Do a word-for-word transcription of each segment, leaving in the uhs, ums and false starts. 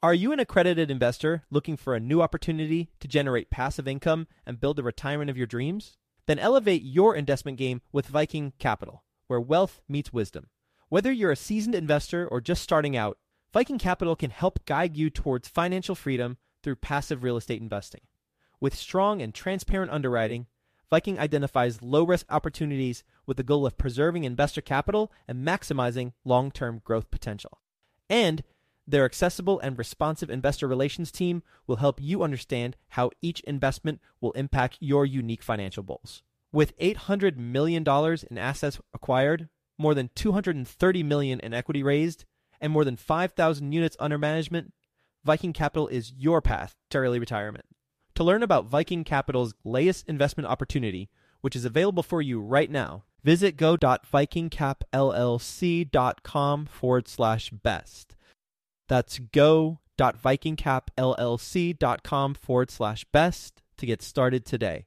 Are you an accredited investor looking for a new opportunity to generate passive income and build the retirement of your dreams? Then elevate your investment game with Viking Capital, where wealth meets wisdom. Whether you're a seasoned investor or just starting out, Viking Capital can help guide you towards financial freedom through passive real estate investing. With strong and transparent underwriting, Viking identifies low-risk opportunities with the goal of preserving investor capital and maximizing long-term growth potential. And their accessible and responsive investor relations team will help you understand how each investment will impact your unique financial goals. With eight hundred million dollars in assets acquired, more than two hundred thirty million dollars in equity raised, and more than five thousand units under management, Viking Capital is your path to early retirement. To learn about Viking Capital's latest investment opportunity, which is available for you right now, visit go.vikingcapllc.com forward slash best. That's go.vikingcapllc.com forward slash best to get started today.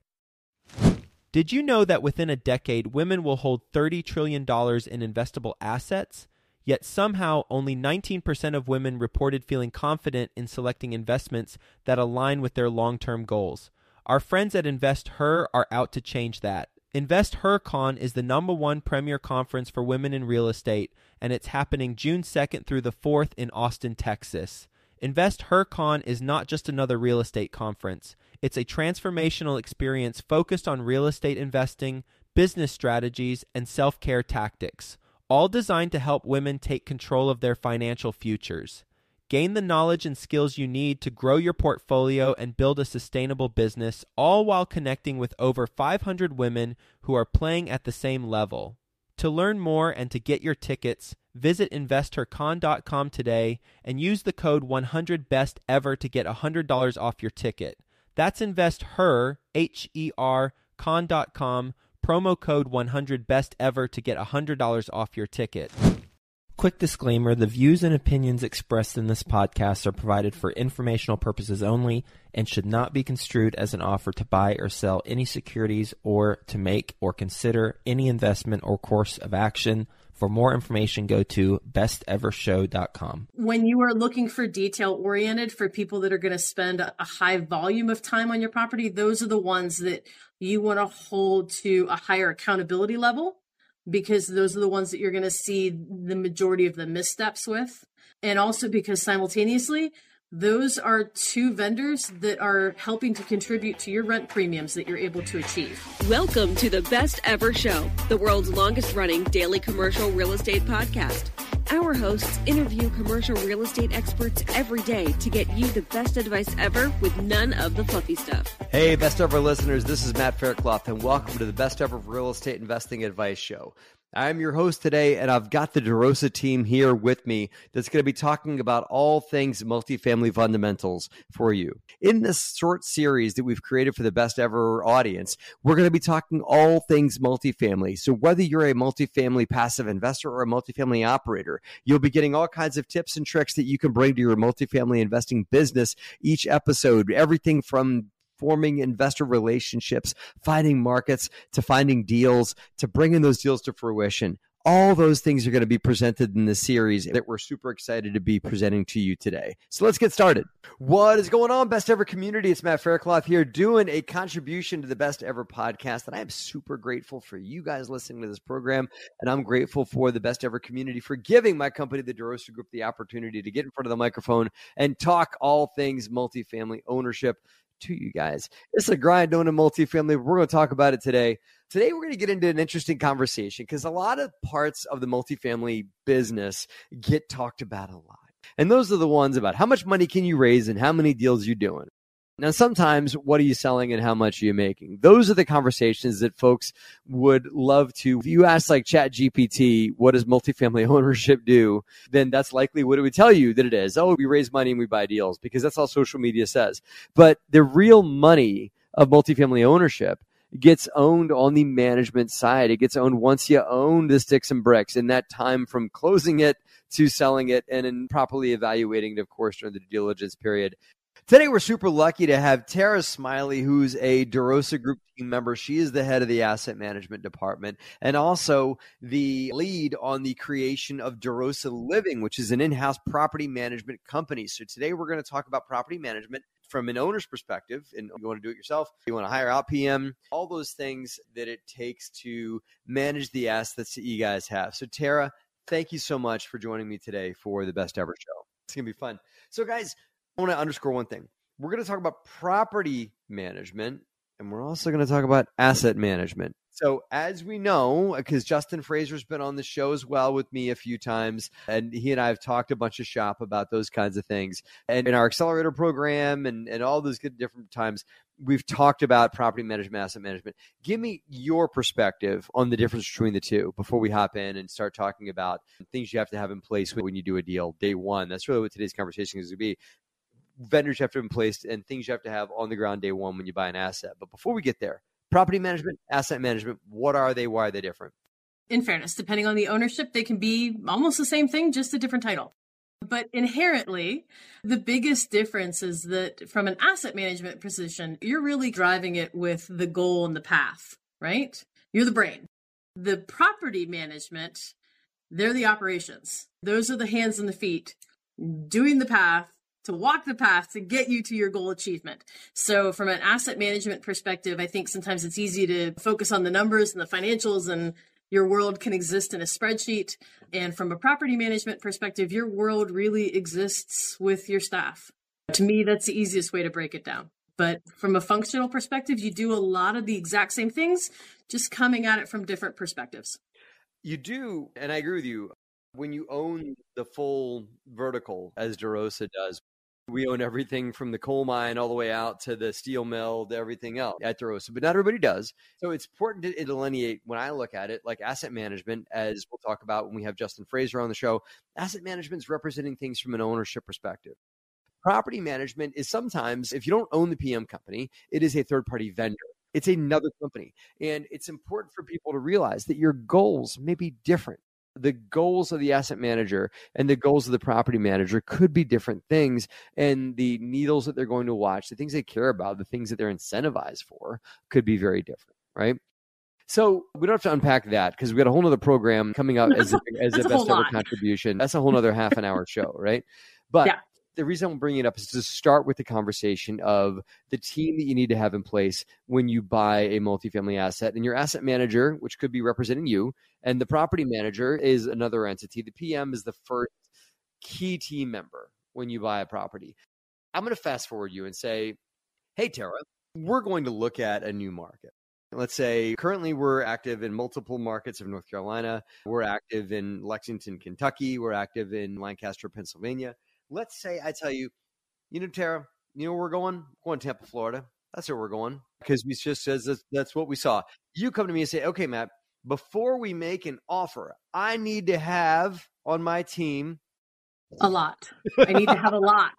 Did you know that within a decade, women will hold thirty trillion dollars in investable assets? Yet somehow only nineteen percent of women reported feeling confident in selecting investments that align with their long-term goals. Our friends at InvestHer are out to change that. InvestHerCon is the number one premier conference for women in real estate, and it's happening June second through the fourth in Austin, Texas. InvestHerCon is not just another real estate conference. It's a transformational experience focused on real estate investing, business strategies, and self-care tactics, all designed to help women take control of their financial futures. Gain the knowledge and skills you need to grow your portfolio and build a sustainable business, all while connecting with over five hundred women who are playing at the same level. To learn more and to get your tickets, visit investor con dot com today and use the code one hundred best ever to get one hundred dollars off your ticket. That's InvestHer, H E R, con dot com, promo code one hundred best ever to get one hundred dollars off your ticket. Quick disclaimer, the views and opinions expressed in this podcast are provided for informational purposes only and should not be construed as an offer to buy or sell any securities or to make or consider any investment or course of action. For more information, go to best ever show dot com. When you are looking for detail-oriented for people that are going to spend a high volume of time on your property, those are the ones that you want to hold to a higher accountability level, because those are the ones that you're going to see the majority of the missteps with. And also because simultaneously, those are two vendors that are helping to contribute to your rent premiums that you're able to achieve. Welcome to the Best Ever Show, the world's longest running daily commercial real estate podcast. Our hosts interview commercial real estate experts every day to get you the best advice ever with none of the fluffy stuff. Hey, Best Ever listeners, this is Matt Faircloth, and welcome to the Best Ever Real Estate Investing Advice Show. I'm your host today, and I've got the DeRosa team here with me that's going to be talking about all things multifamily fundamentals for you. In this short series that we've created for the Best Ever audience, we're going to be talking all things multifamily. So whether you're a multifamily passive investor or a multifamily operator, you'll be getting all kinds of tips and tricks that you can bring to your multifamily investing business each episode. Everything from forming investor relationships, finding markets, to finding deals, to bringing those deals to fruition. All those things are going to be presented in this series that we're super excited to be presenting to you today. So let's get started. What is going on, Best Ever community? It's Matt Faircloth here doing a contribution to the Best Ever podcast. And I am super grateful for you guys listening to this program. And I'm grateful for the Best Ever community for giving my company, the DeRosa Group, the opportunity to get in front of the microphone and talk all things multifamily ownership to you guys. It's a grind owning multifamily. We're going to talk about it today. Today, we're going to get into an interesting conversation because a lot of parts of the multifamily business get talked about a lot. And those are the ones about how much money can you raise and how many deals you're doing. Now, sometimes what are you selling and how much are you making? Those are the conversations that folks would love to. If you ask like ChatGPT, what does multifamily ownership do? Then that's likely what it would tell you that it is. Oh, we raise money and we buy deals because that's all social media says. But the real money of multifamily ownership gets owned on the management side. It gets owned once you own the sticks and bricks, and that time from closing it to selling it and then properly evaluating it, of course, during the due diligence period. Today, we're super lucky to have Tara Smiley, who's a DeRosa Group team member. She is the head of the asset management department and also the lead on the creation of DeRosa Living, which is an in-house property management company. So today, we're going to talk about property management from an owner's perspective, and you want to do it yourself, you want to hire out P M, all those things that it takes to manage the assets that you guys have. So Tara, thank you so much for joining me today for the Best Ever Show. It's going to be fun. So guys, I want to underscore one thing. We're going to talk about property management, and we're also going to talk about asset management. So as we know, because Justin Fraser's been on the show as well with me a few times, and he and I have talked a bunch of shop about those kinds of things. And in our accelerator program and, and all those good different times, we've talked about property management, asset management. Give me your perspective on the difference between the two before we hop in and start talking about things you have to have in place when you do a deal day one. That's really what today's conversation is going to be. Vendors you have to have in place and things you have to have on the ground day one when you buy an asset. But before we get there, property management, asset management, what are they? Why are they different? In fairness, depending on the ownership, they can be almost the same thing, just a different title. But inherently, the biggest difference is that from an asset management position, you're really driving it with the goal and the path, right? You're the brain. The property management, they're the operations. Those are the hands and the feet doing the path, to walk the path to get you to your goal achievement. So from an asset management perspective, I think sometimes it's easy to focus on the numbers and the financials, and your world can exist in a spreadsheet. And from a property management perspective, your world really exists with your staff. To me, that's the easiest way to break it down. But from a functional perspective, you do a lot of the exact same things, just coming at it from different perspectives. You do, and I agree with you. When you own the full vertical, as DeRosa does, we own everything from the coal mine all the way out to the steel mill to everything else at DeRosa, but not everybody does. So it's important to delineate when I look at it, like asset management, as we'll talk about when we have Justin Fraser on the show. Asset management is representing things from an ownership perspective. Property management is sometimes, if you don't own the P M company, it is a third-party vendor. It's another company. And it's important for people to realize that your goals may be different. The goals of the asset manager and the goals of the property manager could be different things. And the needles that they're going to watch, the things they care about, the things that they're incentivized for could be very different, right? So we don't have to unpack that because we've got a whole other program coming up as a, as a, a best ever contribution. That's a whole other half an hour show, right? But yeah. The reason I'm bringing it up is to start with the conversation of the team that you need to have in place when you buy a multifamily asset. And your asset manager, which could be representing you, and the property manager is another entity. The P M is the first key team member when you buy a property. I'm going to fast forward you and say, hey, Tara, we're going to look at a new market. Let's say currently we're active in multiple markets of North Carolina. We're active in Lexington, Kentucky. We're active in Lancaster, Pennsylvania. Let's say I tell you, you know, Tara, you know where we're going? We're going to Tampa, Florida. That's where we're going because we just says that's, that's what we saw. You come to me and say, okay, Matt, before we make an offer, I need to have on my team a lot. I need to have a lot.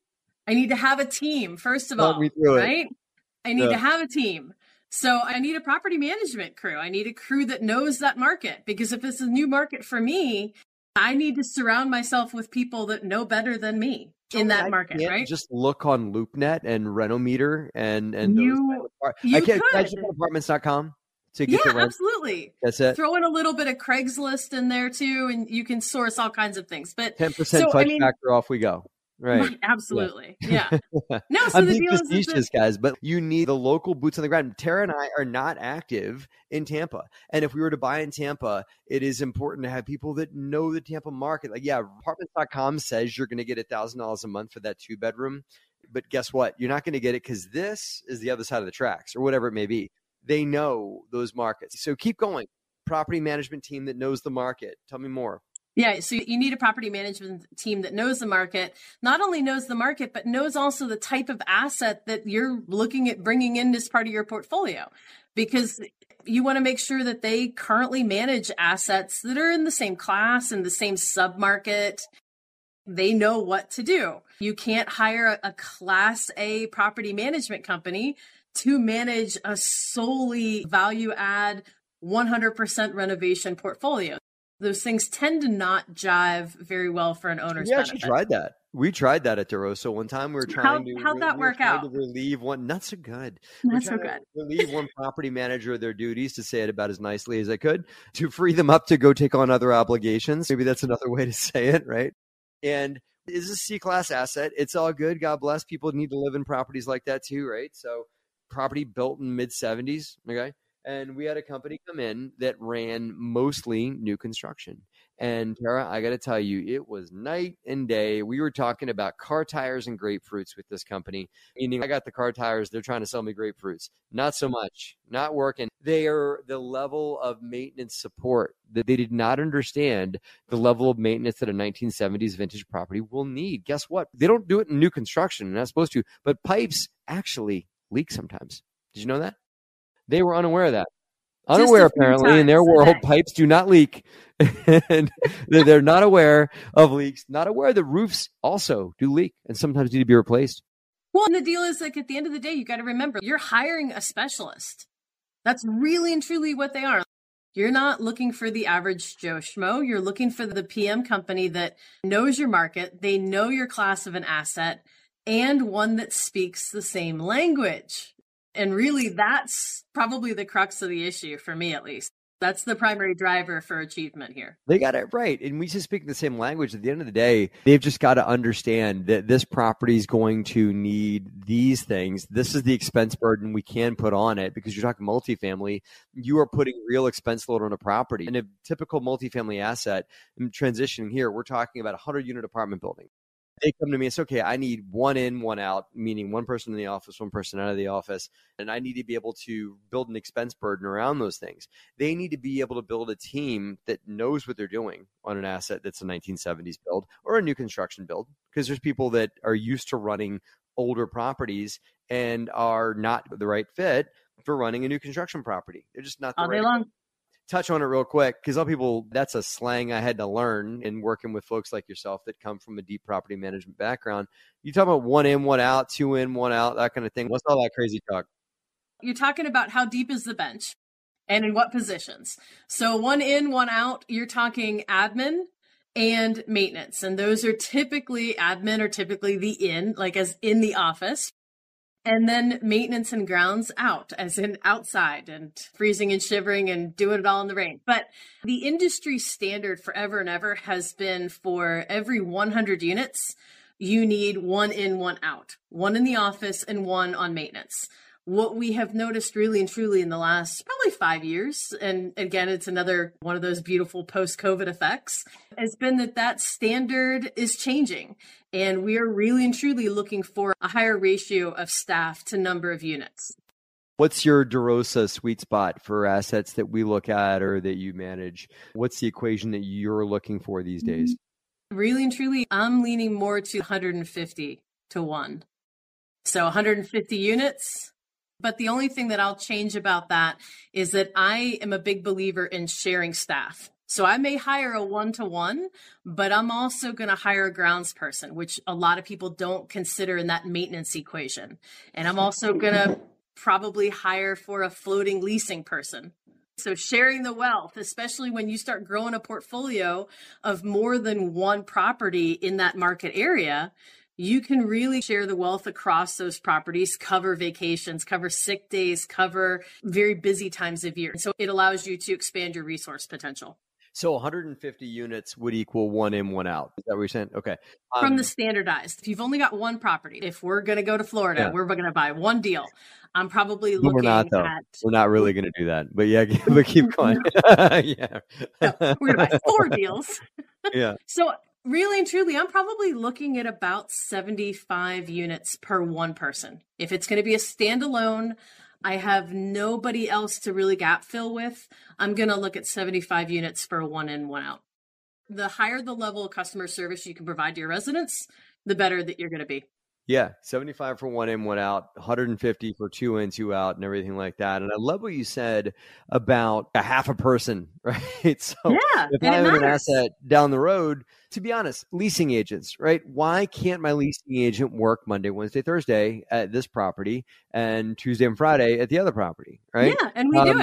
I need to have a team, first of all, right? I need yeah. to have a team. So I need a property management crew. I need a crew that knows that market because if it's a new market for me, I need to surround myself with people that know better than me in that I market, right? Just look on LoopNet and Renometer and and you, those you I can't could. apartments dot com to get yeah, the rent. Absolutely. That's it. Throw in a little bit of Craigslist in there too, and you can source all kinds of things. But ten percent so, touch I mean, factor off we go. Right. right. Absolutely. Yeah. yeah. No, so I'm the being deal facetious, is that, guys, but you need the local boots on the ground. Tara and I are not active in Tampa. And if we were to buy in Tampa, it is important to have people that know the Tampa market. Like, yeah, apartments dot com says you're going to get one thousand dollars a month for that two bedroom. But guess what? You're not going to get it because this is the other side of the tracks or whatever it may be. They know those markets. So keep going. Property management team that knows the market. Tell me more. Yeah, so you need a property management team that knows the market, not only knows the market, but knows also the type of asset that you're looking at bringing in as part of your portfolio, because you want to make sure that they currently manage assets that are in the same class and the same submarket. They know what to do. You can't hire a class A property management company to manage a solely value add one hundred percent renovation portfolio. Those things tend to not jive very well for an owner's benefit. We actually tried that. We tried that at DeRosa one time. We were trying How, to how'd that we were work trying out? to relieve one. Not so good. Not so We're trying good. to relieve one property manager of their duties, to say it about as nicely as I could, to free them up to go take on other obligations. Maybe that's another way to say it, right? And it's a C-class asset. It's all good. God bless. People need to live in properties like that too, right? So property built in mid seventies, okay? And we had a company come in that ran mostly new construction. And Tara, I got to tell you, it was night and day. We were talking about car tires and grapefruits with this company. Meaning, I got the car tires, they're trying to sell me grapefruits. Not so much, not working. They are the level of maintenance support that they did not understand the level of maintenance that a nineteen seventies vintage property will need. Guess what? They don't do it in new construction. They're not supposed to, but pipes actually leak sometimes. Did you know that? They were unaware of that. Unaware, apparently, in their world, pipes do not leak. And they're not aware of leaks, not aware that roofs also do leak and sometimes need to be replaced. Well, and the deal is, like, at the end of the day, you got to remember, you're hiring a specialist. That's really and truly what they are. You're not looking for the average Joe Schmo. You're looking for the P M company that knows your market. They know your class of an asset, and one that speaks the same language. And really, that's probably the crux of the issue, for me at least. That's the primary driver for achievement here. They got it right. And we just speak the same language. At the end of the day, they've just got to understand that this property is going to need these things. This is the expense burden we can put on it, because you're talking multifamily. You are putting real expense load on a property. And a typical multifamily asset, in transitioning here, we're talking about a hundred unit apartment building. They come to me and say, okay, I need one in, one out, meaning one person in the office, one person out of the office. And I need to be able to build an expense burden around those things. They need to be able to build a team that knows what they're doing on an asset that's a nineteen seventies build or a new construction build, because there's people that are used to running older properties and are not the right fit for running a new construction property. They're just not the all right day long. fit. Touch on it real quick, because a lot of people, that's a slang I had to learn in working with folks like yourself that come from a deep property management background. You talk about one in, one out, two in, one out, that kind of thing. What's all that crazy talk? You're talking about how deep is the bench and in what positions. So one in, one out, you're talking admin and maintenance. And those are typically, admin are typically the in, like as in the office. And then maintenance and grounds out, as in outside and freezing and shivering and doing it all in the rain. But the industry standard forever and ever has been, for every one hundred units, you need one in, one out, one in the office and one on maintenance. What we have noticed really and truly in the last probably five years, and again, it's another one of those beautiful post-COVID effects, has been that that standard is changing. And we are really and truly looking for a higher ratio of staff to number of units. What's your DeRosa sweet spot for assets that we look at or that you manage? What's the equation that you're looking for these days? Really and truly, I'm leaning more to one hundred fifty to one. So one hundred fifty units. But the only thing that I'll change about that is that I am a big believer in sharing staff. So I may hire a one-to-one, but I'm also going to hire a grounds person, which a lot of people don't consider in that maintenance equation. And I'm also going to probably hire for a floating leasing person. So sharing the wealth, especially when you start growing a portfolio of more than one property in that market area, you can really share the wealth across those properties, cover vacations, cover sick days, cover very busy times of year. So it allows you to expand your resource potential. So one hundred fifty units would equal one in, one out. Is that what you're saying? Okay. Um, From the standardized, if you've only got one property, if we're going to go to Florida, Yeah. we're going to buy one deal. I'm probably No, looking we're not, though. at, We're not really going to do that. But yeah, but keep going. Yeah. no, we're going to buy four deals. Yeah. So really and truly, I'm probably looking at about seventy-five units per one person. If it's going to be a standalone, I have nobody else to really gap fill with, I'm going to look at seventy-five units for one in, one out. The higher the level of customer service you can provide to your residents, the better that you're going to be. Yeah, seventy-five for one in, one out, one hundred fifty for two in, two out, and everything like that. And I love what you said about a half a person, right? So Yeah, if and I it have an matters. asset down the road, to be honest, leasing agents, right? Why can't my leasing agent work Monday, Wednesday, Thursday at this property and Tuesday and Friday at the other property, right? Yeah, and we do Um, it.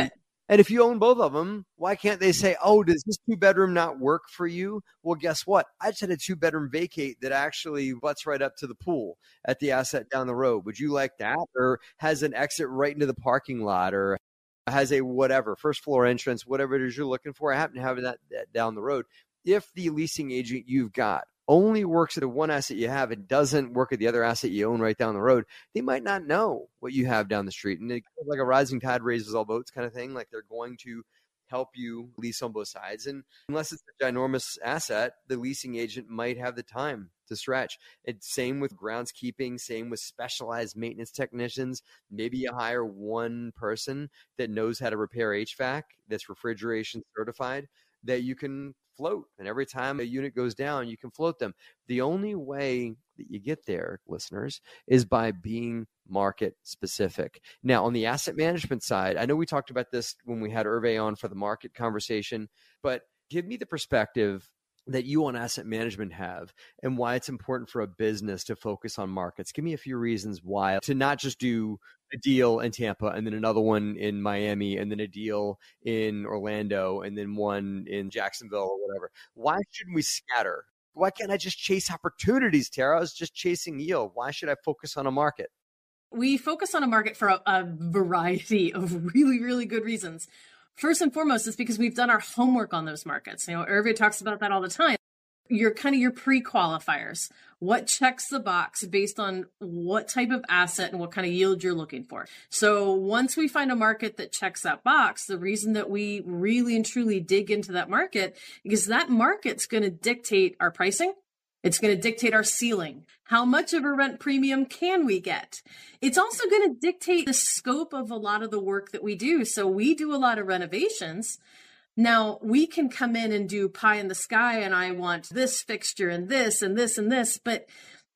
And if you own both of them, why can't they say, oh, does this two bedroom not work for you? Well, guess what? I just had a two bedroom vacate that actually butts right up to the pool at the asset down the road. Would you like that? Or has an exit right into the parking lot, or has a whatever, first floor entrance, whatever it is you're looking for. I happen to have that, that down the road. If the leasing agent you've got only works at the one asset you have and doesn't work at the other asset you own right down the road, they might not know what you have down the street. And it's like a rising tide raises all boats kind of thing. Like they're going to help you lease on both sides. And unless it's a ginormous asset, the leasing agent might have the time to stretch. It's same with groundskeeping, same with specialized maintenance technicians. Maybe you hire one person that knows how to repair H V A C, that's refrigeration certified, that you can float. And every time a unit goes down, you can float them. The only way that you get there, listeners, is by being market specific. Now, on the asset management side, I know we talked about this when we had Hervé on for the market conversation, but give me the perspective that you on asset management have and why it's important for a business to focus on markets. Give me a few reasons why to not just do a deal in Tampa and then another one in Miami and then a deal in Orlando and then one in Jacksonville or whatever. Why shouldn't we scatter? Why can't I just chase opportunities, Tara? I was just chasing yield. Why should I focus on a market? We focus on a market for a, a variety of really, really good reasons. First and foremost, is because we've done our homework on those markets. You know, Hervé talks about that all the time. You're kind of your pre-qualifiers. What checks the box based on what type of asset and what kind of yield you're looking for. So once we find a market that checks that box, the reason that we really and truly dig into that market is that market's going to dictate our pricing. It's going to dictate our ceiling. How much of a rent premium can we get? It's also going to dictate the scope of a lot of the work that we do. So we do a lot of renovations. Now we can come in and do pie in the sky and I want this fixture and this and this and this, but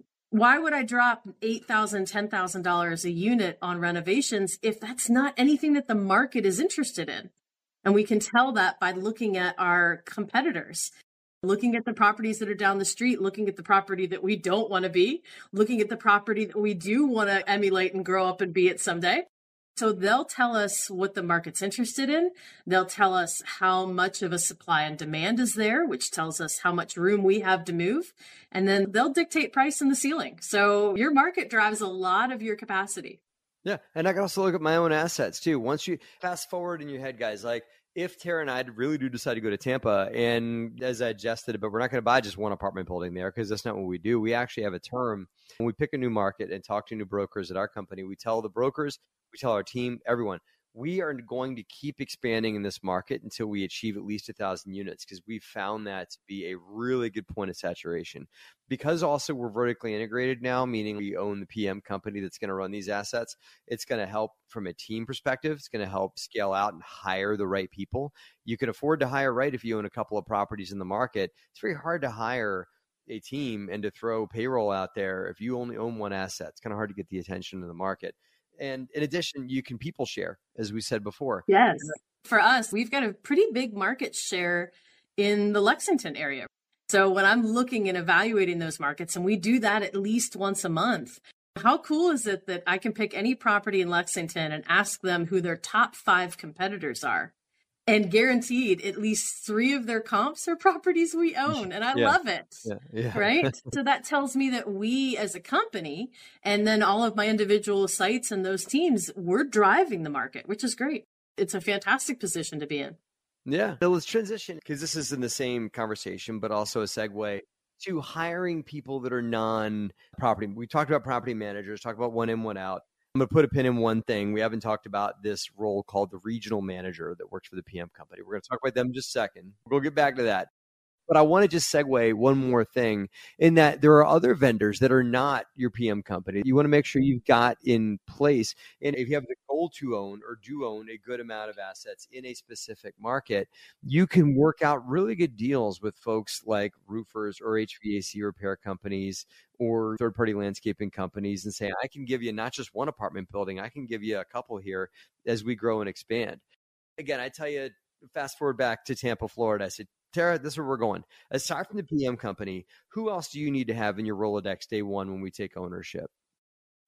why would I drop eight thousand dollars, ten thousand dollars a unit on renovations if that's not anything that the market is interested in? And we can tell that by looking at our competitors. Looking at the properties that are down the street, looking at the property that we don't want to be, looking at the property that we do want to emulate and grow up and be it someday. So they'll tell us what the market's interested in. They'll tell us how much of a supply and demand is there, which tells us how much room we have to move. And then they'll dictate price in the ceiling. So your market drives a lot of your capacity. Yeah. And I can also look at my own assets too. Once you fast forward in your head, guys, like, if Tara and I really do decide to go to Tampa, and as I adjusted, but we're not going to buy just one apartment building there because that's not what we do. We actually have a term. When we pick a new market and talk to new brokers at our company, we tell the brokers, we tell our team, everyone, we are going to keep expanding in this market until we achieve at least a thousand units because we've found that to be a really good point of saturation. Because also we're vertically integrated now, meaning we own the P M company that's going to run these assets. It's going to help from a team perspective. It's going to help scale out and hire the right people. You can afford to hire right if you own a couple of properties in the market. It's very hard to hire a team and to throw payroll out there if you only own one asset. It's kind of hard to get the attention of the market. And in addition, you can people share, as we said before. Yes. For us, we've got a pretty big market share in the Lexington area. So when I'm looking and evaluating those markets, and we do that at least once a month, how cool is it that I can pick any property in Lexington and ask them who their top five competitors are? And guaranteed, at least three of their comps are properties we own. And I yeah. love it. Yeah. Yeah. Right? So that tells me that we as a company, and then all of my individual sites and those teams, we're driving the market, which is great. It's a fantastic position to be in. Yeah. So let's transition, because this is in the same conversation, but also a segue to hiring people that are non-property. We talked about property managers, talked about one in, one out. I'm going to put a pin in one thing. We haven't talked about this role called the regional manager that works for the P M company. We're going to talk about them in just a second. We'll get back to that. But I want to just segue one more thing in that there are other vendors that are not your P M company. You want to make sure you've got in place. And if you have the goal to own or do own a good amount of assets in a specific market, you can work out really good deals with folks like roofers or H V A C repair companies or third-party landscaping companies and say, I can give you not just one apartment building, I can give you a couple here as we grow and expand. Again, I tell you, fast forward back to Tampa, Florida. I said, Tara, this is where we're going. Aside from the P M company, who else do you need to have in your Rolodex day one when we take ownership?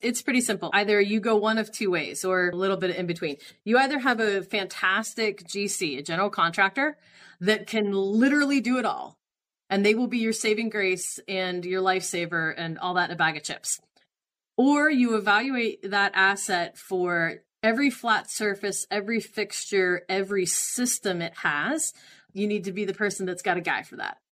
It's pretty simple. Either you go one of two ways or a little bit in between. You either have a fantastic G C, a general contractor, that can literally do it all, and they will be your saving grace and your lifesaver and all that in a bag of chips. Or you evaluate that asset for every flat surface, every fixture, every system it has. You need to be the person that's got a guy for that.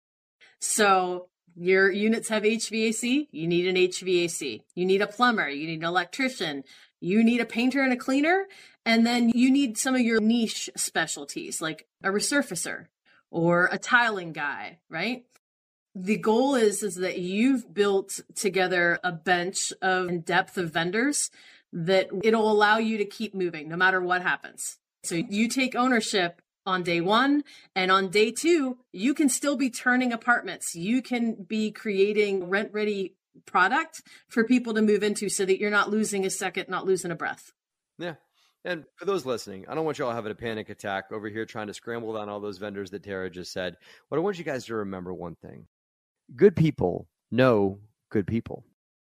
So your units have H V A C, you need an H V A C. You need a plumber, you need an electrician, you need a painter and a cleaner, and then you need some of your niche specialties like a resurfacer or a tiling guy, right? The goal is, is that you've built together a bench of depth of vendors that it'll allow you to keep moving no matter what happens. So you take ownership on day one, and on day two, you can still be turning apartments. You can be creating rent-ready product for people to move into so that you're not losing a second, not losing a breath. Yeah. And for those listening, I don't want you all having a panic attack over here trying to scramble down all those vendors that Tara just said. But I want you guys to remember one thing. Good people know good people.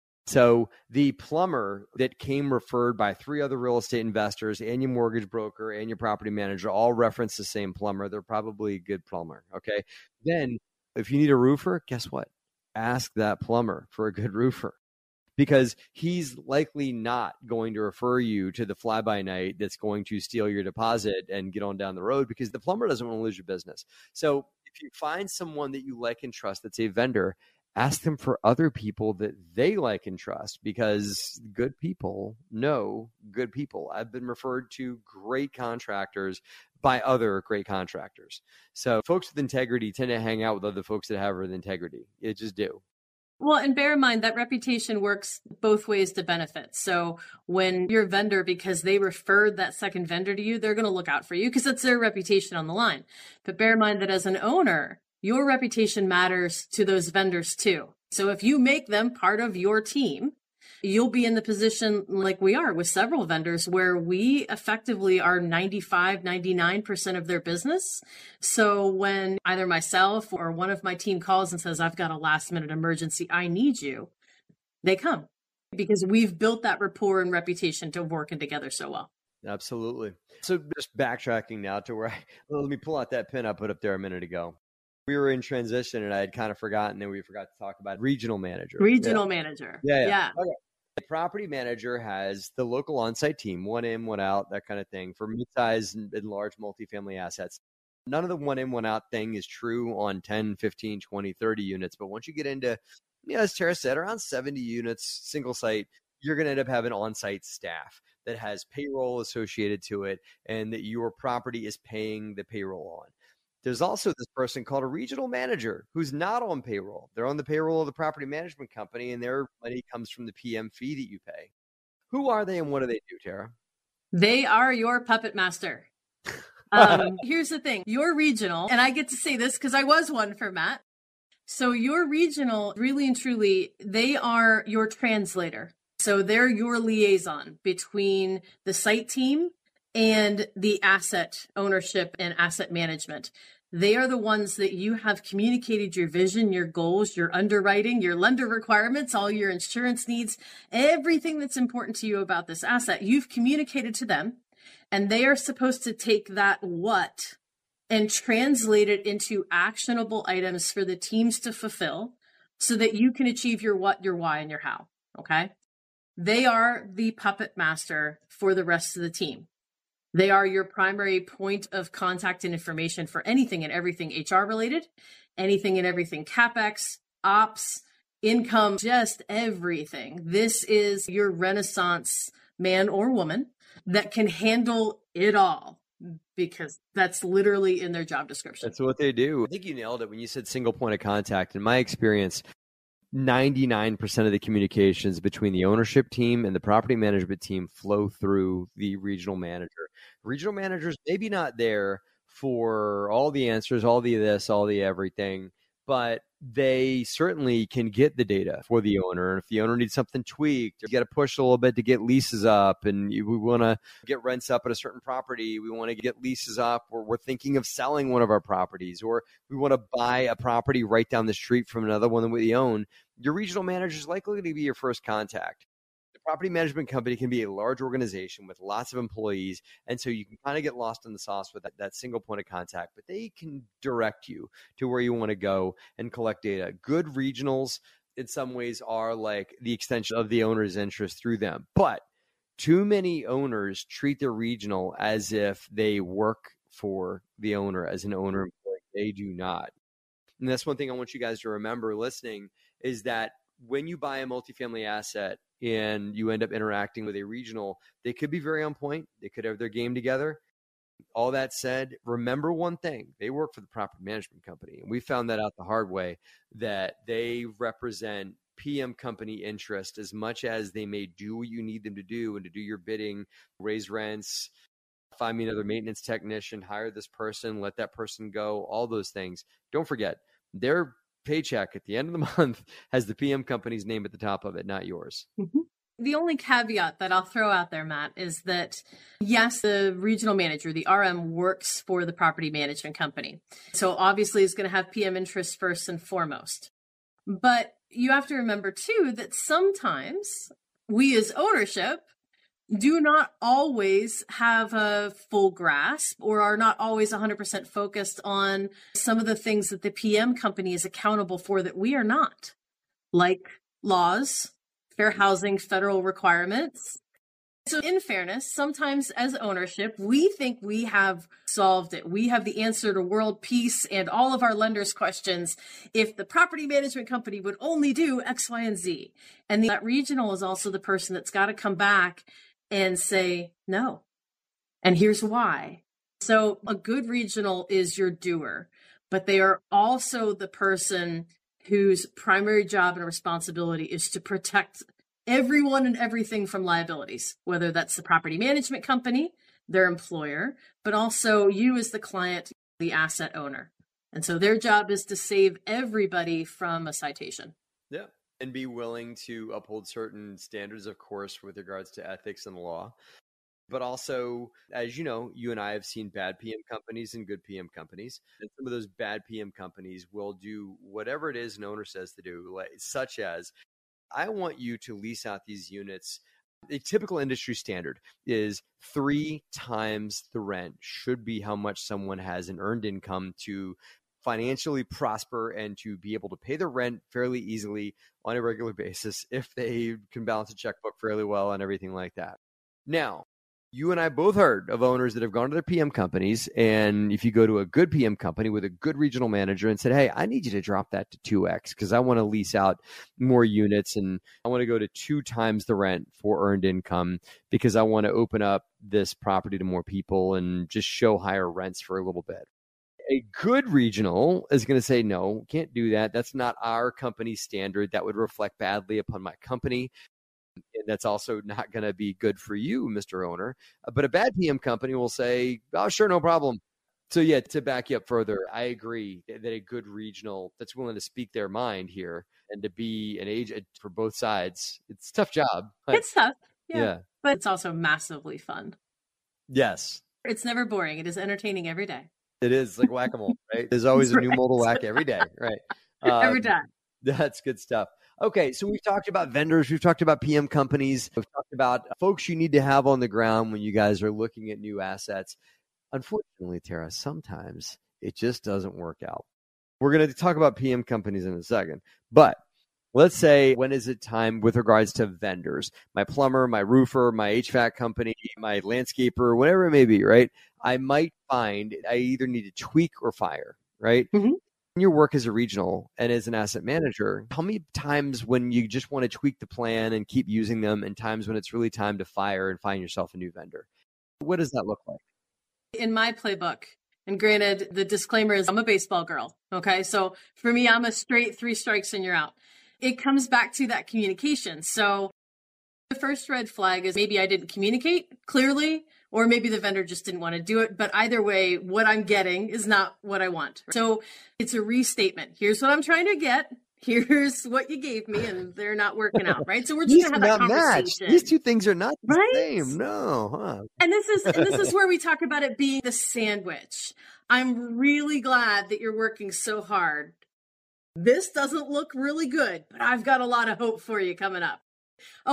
So the plumber that came referred by three other real estate investors and your mortgage broker and your property manager all reference the same plumber. They're probably a good plumber. Okay. Then if you need a roofer, guess what? Ask that plumber for a good roofer, because he's likely not going to refer you to the fly-by-night that's going to steal your deposit and get on down the road, because the plumber doesn't want to lose your business. So if you find someone that you like and trust that's a vendor, ask them for other people that they like and trust, because good people know good people. I've been referred to great contractors by other great contractors. So folks with integrity tend to hang out with other folks that have with integrity. It just do. Well, and bear in mind that reputation works both ways to benefit. So when your vendor, because they referred that second vendor to you, they're going to look out for you because it's their reputation on the line. But bear in mind that as an owner, your reputation matters to those vendors too. So if you make them part of your team, you'll be in the position like we are with several vendors where we effectively are ninety-five, ninety-nine percent of their business. So when either myself or one of my team calls and says, I've got a last minute emergency, I need you, they come because we've built that rapport and reputation to working together so well. Absolutely. So just backtracking now to where I, well, let me pull out that pin I put up there a minute ago. We were in transition and I had kind of forgotten, and we forgot to talk about regional manager. Regional yeah. manager. Yeah. yeah. yeah. Okay. The property manager has the local on-site team, one in, one out, that kind of thing for mid-size and large multifamily assets. None of the one in, one out thing is true on ten, fifteen, twenty, thirty units. But once you get into, you know, as Tara said, around seventy units, single site, you're going to end up having on-site staff that has payroll associated to it and that your property is paying the payroll on. There's also this person called a regional manager who's not on payroll. They're on the payroll of the property management company, and their money comes from the P M fee that you pay. Who are they and what do they do, Tara? They are your puppet master. Um, here's the thing. Your regional, and I get to say this because I was one for Matt. So your regional, really and truly, they are your translator. So they're your liaison between the site team and the asset ownership and asset management. They are the ones that you have communicated your vision, your goals, your underwriting, your lender requirements, all your insurance needs, everything that's important to you about this asset. You've communicated to them, and they are supposed to take that what and translate it into actionable items for the teams to fulfill so that you can achieve your what, your why, and your how. Okay? They are the puppet master for the rest of the team. They are your primary point of contact and information for anything and everything H R related, anything and everything CapEx, ops, income, just everything. This is your Renaissance man or woman that can handle it all, because that's literally in their job description. That's what they do. I think you nailed it when you said single point of contact. In my experience, ninety-nine percent of the communications between the ownership team and the property management team flow through the regional manager. Regional managers maybe not there for all the answers, all the this, all the everything, but they certainly can get the data for the owner. And if the owner needs something tweaked, or you got to push a little bit to get leases up, and we want to get rents up at a certain property, we want to get leases up, or we're thinking of selling one of our properties, or we want to buy a property right down the street from another one that we own, your regional manager is likely to be your first contact. The property management company can be a large organization with lots of employees. And so you can kind of get lost in the sauce with that, that single point of contact, but they can direct you to where you want to go and collect data. Good regionals in some ways are like the extension of the owner's interest through them. But too many owners treat their regional as if they work for the owner as an owner employee. They do not. And that's one thing I want you guys to remember listening is that when you buy a multifamily asset and you end up interacting with a regional, they could be very on point. They could have their game together. All that said, remember one thing, they work for the property management company. And we found that out the hard way, that they represent P M company interest as much as they may do what you need them to do and to do your bidding, raise rents, find me another maintenance technician, hire this person, let that person go, all those things. Don't forget, their paycheck at the end of the month has the P M company's name at the top of it, not yours. Mm-hmm. The only caveat that I'll throw out there, Matt, is that yes, the regional manager, the R M, works for the property management company. So obviously it's going to have P M interest first and foremost. But you have to remember too that sometimes we as ownership do not always have a full grasp or are not always one hundred percent focused on some of the things that the P M company is accountable for that we are not, like laws, fair housing, federal requirements. So in fairness, sometimes as ownership, we think we have solved it. We have the answer to world peace and all of our lenders' questions if the property management company would only do X, Y, and Z. And that regional is also the person that's got to come back and say, no. And here's why. So a good regional is your doer, but they are also the person whose primary job and responsibility is to protect everyone and everything from liabilities, whether that's the property management company, their employer, but also you as the client, the asset owner. And so their job is to save everybody from a citation. Yeah. And be willing to uphold certain standards, of course, with regards to ethics and law. But also, as you know, you and I have seen bad P M companies and good P M companies. And some of those bad P M companies will do whatever it is an owner says to do, like, such as, I want you to lease out these units. A typical industry standard is three times the rent should be how much someone has in earned income to financially prosper and to be able to pay their rent fairly easily on a regular basis if they can balance a checkbook fairly well and everything like that. Now, you and I both heard of owners that have gone to their P M companies, and if you go to a good P M company with a good regional manager and said, hey, I need you to drop that to two X because I want to lease out more units and I want to go to two times the rent for earned income because I want to open up this property to more people and just show higher rents for a little bit. A good regional is going to say, no, can't do that. That's not our company standard. That would reflect badly upon my company. And that's also not going to be good for you, Mister Owner. But a bad P M company will say, oh, sure, no problem. So yeah, to back you up further, I agree that a good regional that's willing to speak their mind here and to be an agent for both sides, it's a tough job. It's tough. Yeah. yeah. But it's also massively fun. Yes. It's never boring. It is entertaining every day. It is like whack-a-mole, right? There's always a new mold to whack every day, right? Um, every time. That's good stuff. Okay, so we've talked about vendors, we've talked about P M companies, we've talked about folks you need to have on the ground when you guys are looking at new assets. Unfortunately, Tara, sometimes it just doesn't work out. We're going to talk about P M companies in a second, but let's say, when is it time with regards to vendors? My plumber, my roofer, my H V A C company, my landscaper, whatever it may be, right? I might find I either need to tweak or fire, right? Mm-hmm. In your work as a regional and as an asset manager, how many times when you just want to tweak the plan and keep using them and times when it's really time to fire and find yourself a new vendor? What does that look like? In my playbook, and granted, the disclaimer is I'm a baseball girl, okay? So for me, I'm a straight three strikes and you're out. It comes back to that communication. So the first red flag is maybe I didn't communicate clearly, or maybe the vendor just didn't want to do it. But either way, what I'm getting is not what I want. So it's a restatement. Here's what I'm trying to get. Here's what you gave me, and they're not working out, right? So we're just going to have that conversation. Matched. These two things are not the right? same. No. Huh? And this is and this is where we talk about it being the sandwich. I'm really glad that you're working so hard. This doesn't look really good, but I've got a lot of hope for you coming up. Okay.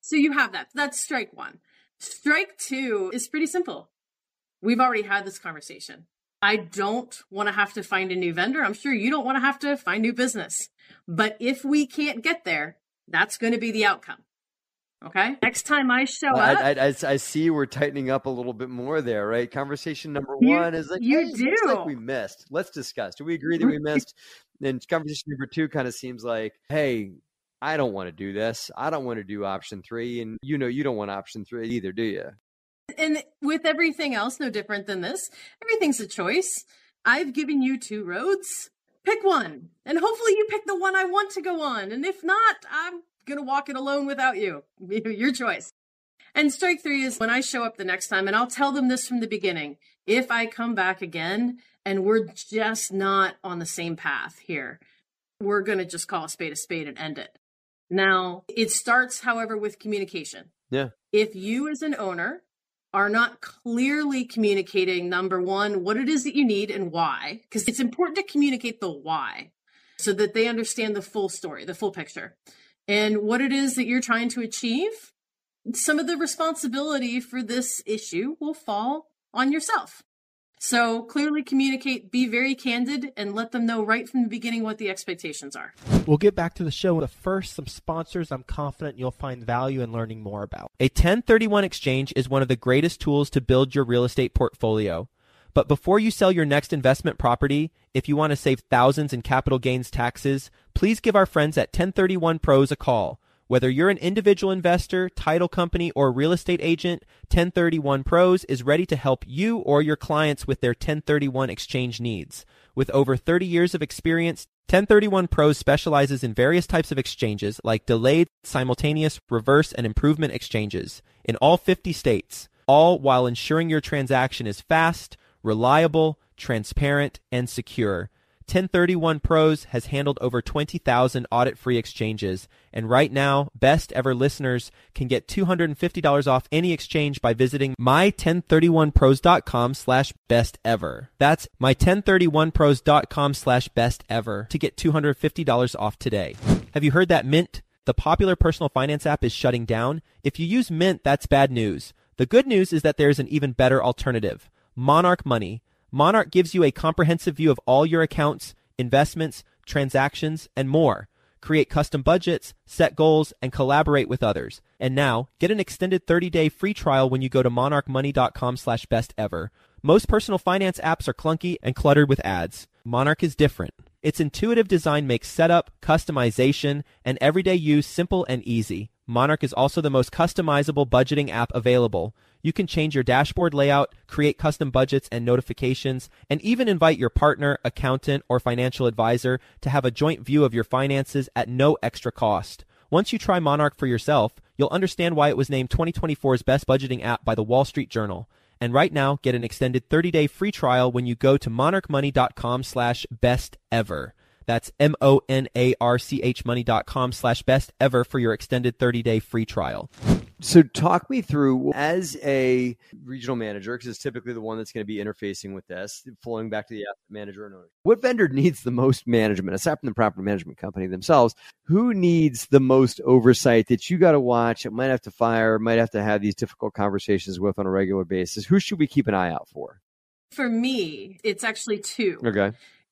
So you have that. That's strike one. Strike two is pretty simple. We've already had this conversation. I don't want to have to find a new vendor. I'm sure you don't want to have to find new business. But if we can't get there, that's going to be the outcome. Okay. Next time I show I, up. I, I, I see we're tightening up a little bit more there, right? Conversation number You- one is like, you hey, it looks do. like we missed. Let's discuss. Do we agree that we missed? And conversation number two kind of seems like, hey, I don't want to do this. I don't want to do option three. And you know, you don't want option three either, do you? And with everything else, no different than this. Everything's a choice. I've given you two roads. Pick one. And hopefully you pick the one I want to go on. And if not, I'm going to walk it alone without you. Your choice. And strike three is when I show up the next time, and I'll tell them this from the beginning. If I come back again and we're just not on the same path here, we're going to just call a spade a spade and end it. Now, it starts, however, with communication. Yeah. If you as an owner are not clearly communicating, number one, what it is that you need and why, because it's important to communicate the why so that they understand the full story, the full picture, and what it is that you're trying to achieve. Some of the responsibility for this issue will fall on yourself. So clearly communicate, be very candid, and let them know right from the beginning what the expectations are. We'll get back to the show. But first, some sponsors I'm confident you'll find value in learning more about. A ten thirty-one exchange is one of the greatest tools to build your real estate portfolio. But before you sell your next investment property, if you want to save thousands in capital gains taxes, please give our friends at ten thirty-one Pros a call. Whether you're an individual investor, title company, or real estate agent, ten thirty-one Pros is ready to help you or your clients with their ten thirty-one exchange needs. With over thirty years of experience, ten thirty-one Pros specializes in various types of exchanges like delayed, simultaneous, reverse, and improvement exchanges in all fifty states, all while ensuring your transaction is fast, reliable, transparent, and secure. ten thirty-one Pros has handled over twenty thousand audit-free exchanges, and right now, Best Ever listeners can get two hundred fifty dollars off any exchange by visiting my ten thirty-one pros dot com slash best ever. That's my ten thirty-one pros dot com slash best ever to get two hundred fifty dollars off today. Have you heard that Mint, the popular personal finance app, is shutting down? If you use Mint, that's bad news. The good news is that there's an even better alternative, Monarch Money. Monarch gives you a comprehensive view of all your accounts, investments, transactions, and more. Create custom budgets, set goals, and collaborate with others. And now, get an extended thirty-day free trial when you go to monarch money dot com slash best ever. Most personal finance apps are clunky and cluttered with ads. Monarch is different. Its intuitive design makes setup, customization, and everyday use simple and easy. Monarch is also the most customizable budgeting app available. You can change your dashboard layout, create custom budgets and notifications, and even invite your partner, accountant, or financial advisor to have a joint view of your finances at no extra cost. Once you try Monarch for yourself, you'll understand why it was named twenty twenty-four's best budgeting app by the Wall Street Journal. And right now, get an extended thirty-day free trial when you go to monarch money dot com slash best ever. That's M O N A R C H money dot com slash best ever for your extended thirty-day free trial. So talk me through, as a regional manager, because it's typically the one that's going to be interfacing with this, flowing back to the asset manager and owner. What vendor needs the most management, aside from the property management company themselves? Who needs the most oversight that you got to watch, it might have to fire, might have to have these difficult conversations with on a regular basis? Who should we keep an eye out for? For me, it's actually two. Okay.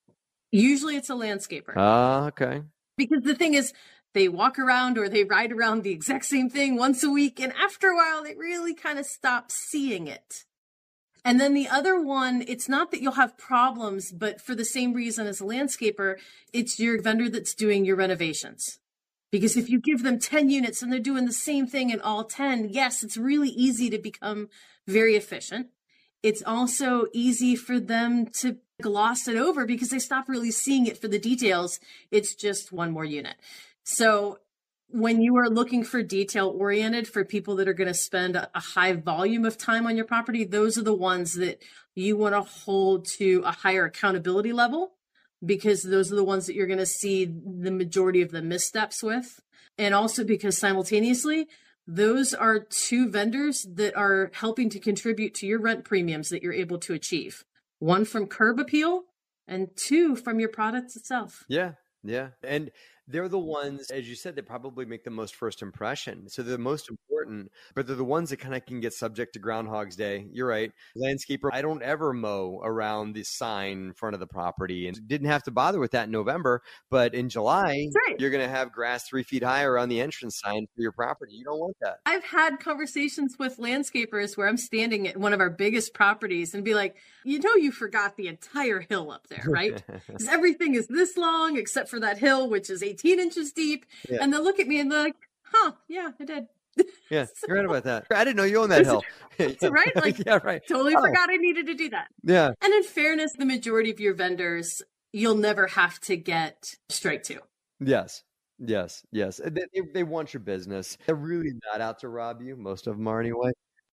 Usually it's a landscaper. Ah, uh, okay. Because the thing is, they walk around or they ride around the exact same thing once a week, and after a while, they really kind of stop seeing it. And then the other one, it's not that you'll have problems, but for the same reason as a landscaper, it's your vendor that's doing your renovations. Because if you give them ten units and they're doing the same thing in all ten, yes, it's really easy to become very efficient. It's also easy for them to gloss it over because they stop really seeing it for the details. It's just one more unit. So when you are looking for detail oriented for people that are going to spend a high volume of time on your property, those are the ones that you want to hold to a higher accountability level, because those are the ones that you're going to see the majority of the missteps with. And also because simultaneously, those are two vendors that are helping to contribute to your rent premiums that you're able to achieve. One from curb appeal and two from your product itself. Yeah. Yeah. And they're the ones, as you said, that probably make the most first impression. So they're the most important, but they're the ones that kind of can get subject to Groundhog's Day. You're right. Landscaper, I don't ever mow around the sign in front of the property, and didn't have to bother with that in November. But in July, right. You're going to have grass three feet high around the entrance sign for your property. You don't want that. I've had conversations with landscapers where I'm standing at one of our biggest properties and be like, you know, you forgot the entire hill up there, right? Because everything is this long except for that hill, which is eighteen inches deep. Yeah. And they'll look at me and they're like, huh, yeah, I did. Yeah, so, you're right about that. I didn't know you owned that hill. Right? Like, yeah, right. Totally oh. forgot I needed to do that. Yeah. And in fairness, the majority of your vendors, you'll never have to get straight to. Yes. Yes. Yes. They, they want your business. They're really not out to rob you. Most of them are anyway.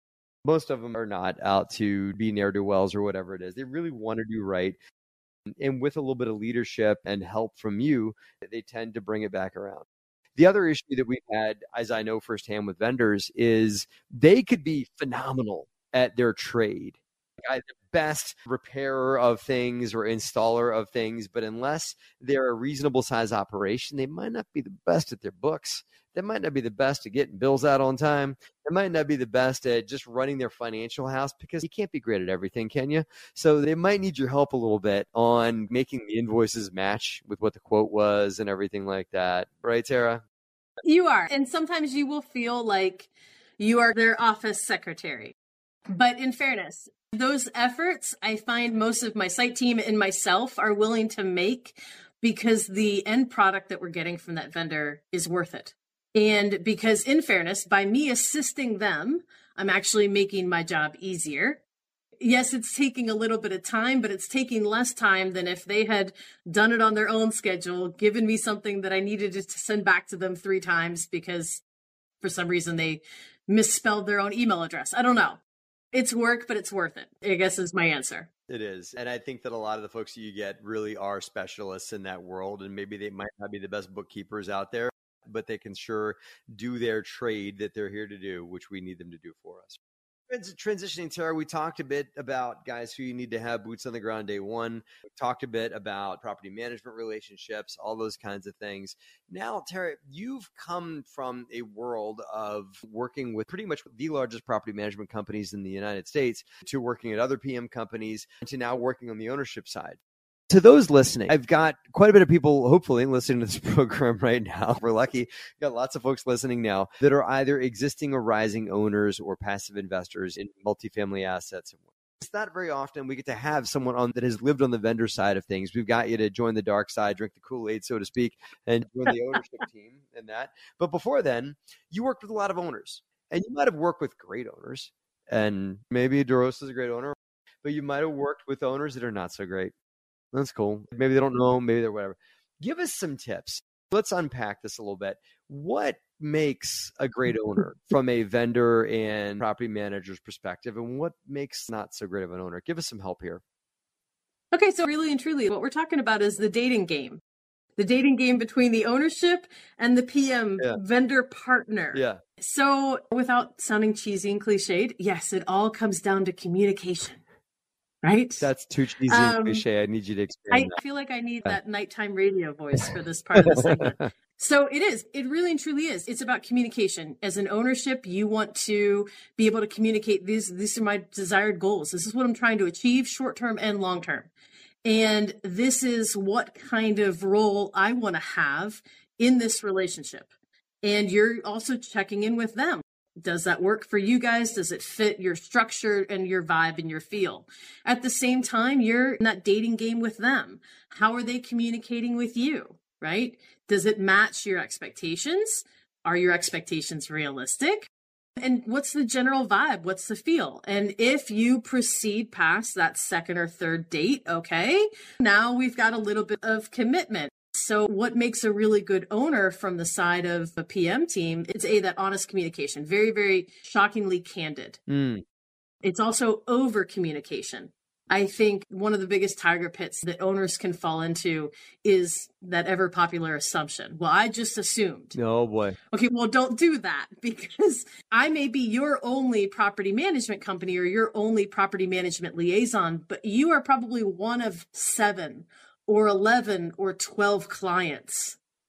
Most of them are not out to be ne'er-do-wells or whatever it is. They really want to do right. And with a little bit of leadership and help from you, they tend to bring it back around. The other issue that we've had, as I know firsthand with vendors, is they could be phenomenal at their trade. The best repairer of things or installer of things, but unless they're a reasonable size operation, they might not be the best at their books. They might not be the best at getting bills out on time. They might not be the best at just running their financial house, because you can't be great at everything, can you? So they might need your help a little bit on making the invoices match with what the quote was and everything like that. Right, Tara? You are. And sometimes you will feel like you are their office secretary. But in fairness, those efforts, I find most of my site team and myself are willing to make because the end product that we're getting from that vendor is worth it. And because in fairness, by me assisting them, I'm actually making my job easier. Yes, it's taking a little bit of time, but it's taking less time than if they had done it on their own schedule, given me something that I needed to send back to them three times because for some reason they misspelled their own email address. I don't know. It's work, but it's worth it, I guess is my answer. It is. And I think that a lot of the folks that you get really are specialists in that world. And maybe they might not be the best bookkeepers out there, but they can sure do their trade that they're here to do, which we need them to do for us. Transitioning, Tara, we talked a bit about guys who you need to have boots on the ground day one. We talked a bit about property management relationships, all those kinds of things. Now, Tara, you've come from a world of working with pretty much the largest property management companies in the United States to working at other P M companies to now working on the ownership side. To those listening, I've got quite a bit of people, hopefully, listening to this program right now. We're lucky. We've got lots of folks listening now that are either existing or rising owners or passive investors in multifamily assets. It's not very often we get to have someone on that has lived on the vendor side of things. We've got you to join the dark side, drink the Kool-Aid, so to speak, and join the ownership team and that. But before then, you worked with a lot of owners, and you might have worked with great owners, and maybe DeRosa is a great owner, but you might have worked with owners that are not so great. That's cool. Maybe they don't know. Maybe they're whatever. Give us some tips. Let's unpack this a little bit. What makes a great owner from a vendor and property manager's perspective, and what makes not so great of an owner? Give us some help here. Okay, so really and truly, what we're talking about is the dating game. The dating game between the ownership and the P M yeah. vendor partner. Yeah. So without sounding cheesy and cliched, yes, it all comes down to communication. Right? That's too cheesy and um, cliche. I need you to explain I that. feel like I need that nighttime radio voice for this part of the segment. So it is. It really and truly is. It's about communication. As an ownership, you want to be able to communicate, these, these are my desired goals. This is what I'm trying to achieve, short-term and long-term. And this is what kind of role I want to have in this relationship. And you're also checking in with them. Does that work for you guys? Does it fit your structure and your vibe and your feel? At the same time, you're in that dating game with them. How are they communicating with you, right? Does it match your expectations? Are your expectations realistic? And what's the general vibe? What's the feel? And if you proceed past that second or third date, okay, now we've got a little bit of commitment. So what makes a really good owner from the side of a P M team is A, that honest communication, very, very shockingly candid. Mm. It's also over communication. I think one of the biggest tiger pits that owners can fall into is that ever popular assumption. Well, I just assumed. Oh boy. Okay, well, don't do that, because I may be your only property management company or your only property management liaison, but you are probably one of seven or eleven or twelve clients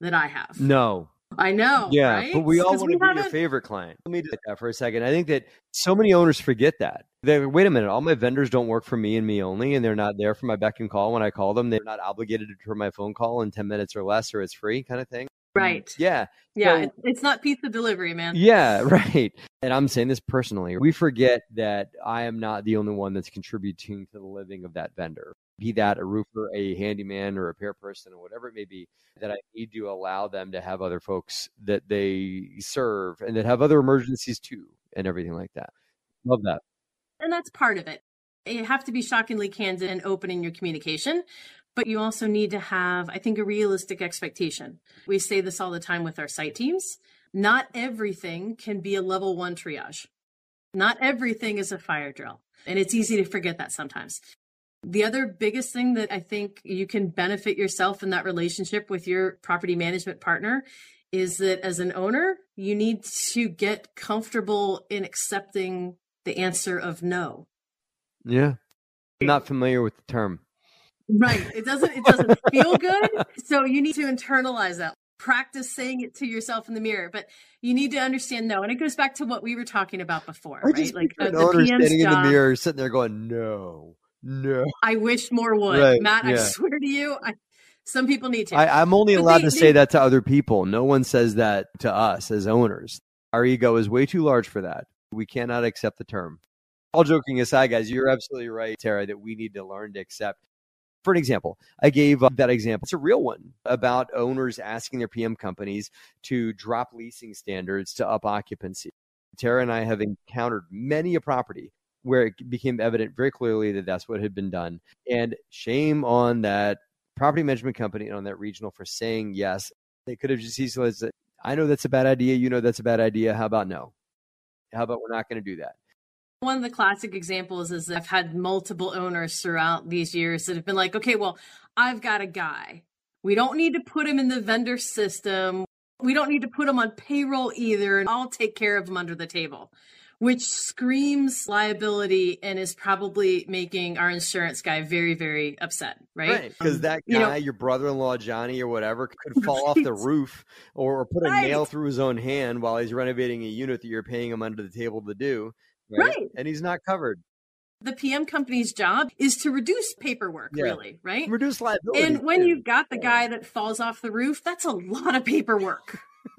that I have. No. I know. Yeah, right? but we all 'Cause want we to be your haven't- favorite client. Let me do that for a second. I think that so many owners forget that. They wait a minute, all my vendors don't work for me and me only, and they're not there for my beck and call when I call them. They're not obligated to return my phone call in ten minutes or less, or it's free kind of thing. Right. Yeah. Yeah. So- it- it's not pizza delivery, man. Yeah, right. And I'm saying this personally. We forget that I am not the only one that's contributing to the living of that vendor. Be that a roofer, a handyman, or a repair person, or whatever it may be, that I need to allow them to have other folks that they serve and that have other emergencies too, and everything like that. Love that. And that's part of it. You have to be shockingly candid and open in your communication, but you also need to have, I think, a realistic expectation. We say this all the time with our site teams. Not everything can be a level one triage. Not everything is a fire drill. And it's easy to forget that sometimes. The other biggest thing that I think you can benefit yourself in that relationship with your property management partner is that as an owner, you need to get comfortable in accepting the answer of no. Yeah. I'm not familiar with the term. Right. It doesn't it doesn't feel good. So you need to internalize that. Practice saying it to yourself in the mirror, but you need to understand no. And it goes back to what we were talking about before, I right? just Like picture uh, an the owner P M's standing in job. the mirror, sitting there going, no, no. I wish more would. Right, Matt, I yeah. swear to you, I, some people need to. I, I'm only But allowed they- to they- say that to other people. No one says that to us as owners. Our ego is way too large for that. We cannot accept the term. All joking aside, guys, you're absolutely right, Tara, that we need to learn to accept. For an example, I gave uh, that example. It's a real one about owners asking their P M companies to drop leasing standards to up occupancy. Tara and I have encountered many a property where it became evident very clearly that that's what had been done. And shame on that property management company and on that regional for saying yes. They could have just easily said, I know that's a bad idea. You know that's a bad idea. How about no? How about we're not going to do that? One of the classic examples is that I've had multiple owners throughout these years that have been like, okay, well, I've got a guy. We don't need to put him in the vendor system. We don't need to put him on payroll either. And I'll take care of him under the table, which screams liability and is probably making our insurance guy very, very upset, right? Because that guy, You know- your brother-in-law, Johnny, or whatever, could fall off the Right. roof or, or put a Right. nail through his own hand while he's renovating a unit that you're paying him under the table to do. Right. Right. And he's not covered. The P M company's job is to reduce paperwork, Yeah. really, right? Reduce liability. And when too. you've got the Yeah. guy that falls off the roof, that's a lot of paperwork.